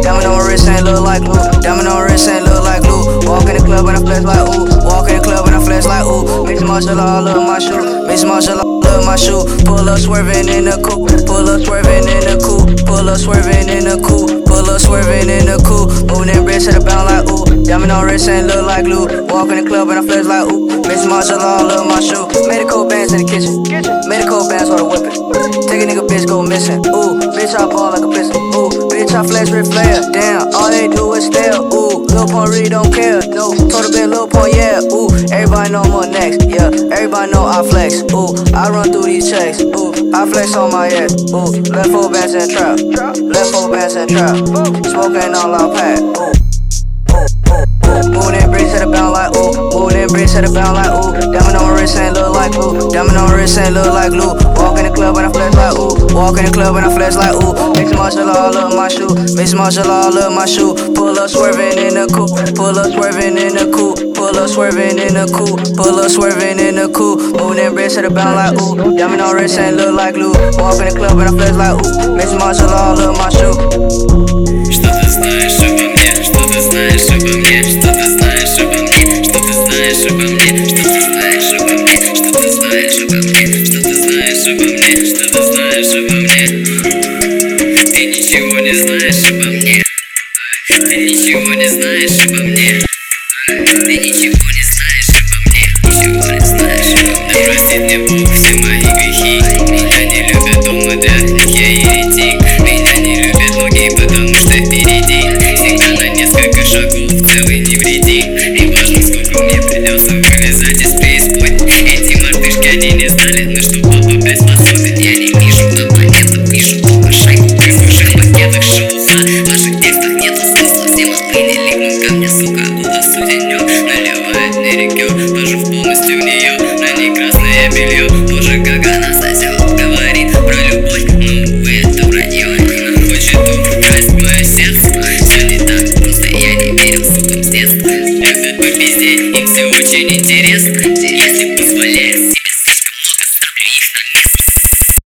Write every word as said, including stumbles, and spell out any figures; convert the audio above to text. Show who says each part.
Speaker 1: Diamond on my wrist ain't look like glue. Diamond on my wrist ain't look like glue. Walk in the club and I flex like ooh. Walk in the club and I flex like ooh. Mix martial all up my shoe. Mix martial all up my shoe. Pull up swerving in the coupe. Pull up swerving in the coupe. Pull up swerving in the coupe. Pull up swerving in the coupe. Moving that wrist to the bound like ooh. Diamond on wrist ain't look like glue. Walk in the club and I flex like ooh. Mix martial all up my shoe. Made a cold bands in the kitchen. Made a cold bands for the whipping. Take a nigga bitch go missing. Ooh, bitch I ball like a piston. Ooh, bitch I flex with flair. Damn, all they do is stare. Ooh, Lil Pump really don't care. No, told a bit Lil Pump, yeah. Ooh, everybody know I'm up next. Yeah, everybody know I flex. Ooh, I run through these checks. Ooh, I flex on my ass. Ooh, left four bands and trap. Left four bands and trap. Smoking all our pack. Ooh. Moving in bricks to the bound like ooh. Moving in bricks to the bound like ooh. Diamond on my wrist ain't look like glue. Diamond on my wrist ain't look like glue. Walk in the club and I flex like ooh. Walk in the club and I flex like ooh. Mix martial all up my shoe. Mix martial all up my shoe. Pull up swerving in the coupe. Pull up swerving in the coupe. Pull up swerving in the coupe. Pull up swerving in the coupe. Moving in bricks to the bound like ooh. Diamond on my wrist ain't look like glue. Walk in the club and I flex like ooh. Mix martial all up my shoe.
Speaker 2: Что ты знаешь обо мне? Что ты знаешь обо мне? Что ты знаешь обо мне? Что ты знаешь обо мне? Что ты знаешь обо мне? Что ты знаешь обо мне? Что ты знаешь обо мне? Что ты знаешь обо мне? Ты ничего не знаешь обо мне. Ты ничего не знаешь обо мне. Ты ничего не знаешь обо мне. Ничего не знаешь обо мне. Простить не буду.